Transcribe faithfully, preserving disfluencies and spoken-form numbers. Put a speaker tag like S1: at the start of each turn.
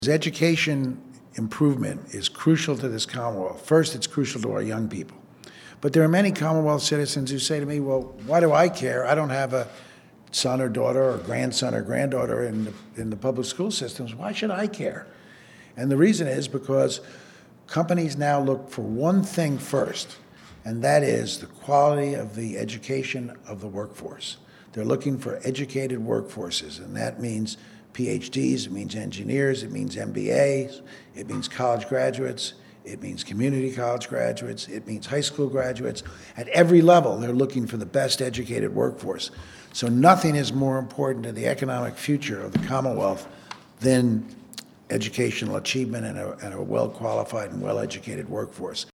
S1: Education improvement is crucial to this Commonwealth. First, it's crucial to our young people. But there are many Commonwealth citizens who say to me, well, why do I care? I don't have a son or daughter or grandson or granddaughter in the, in the public school systems. Why should I care? And the reason is because companies now look for one thing first, and that is the quality of the education of the workforce. They're looking for educated workforces, and that means P H Ds, it means engineers, it means M B As, it means college graduates, it means community college graduates, it means high school graduates. At every level, they're looking for the best educated workforce. So nothing is more important to the economic future of the Commonwealth than educational achievement and a, and a well-qualified and well-educated workforce.